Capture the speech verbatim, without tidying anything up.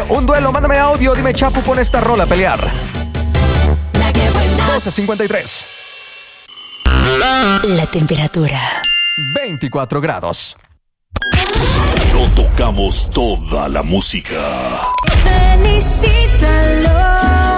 Un duelo, mándame audio, dime Chapu, pon esta rola a pelear. doce cincuenta y tres. La temperatura. veinticuatro grados. No tocamos toda la música. Felicítalo.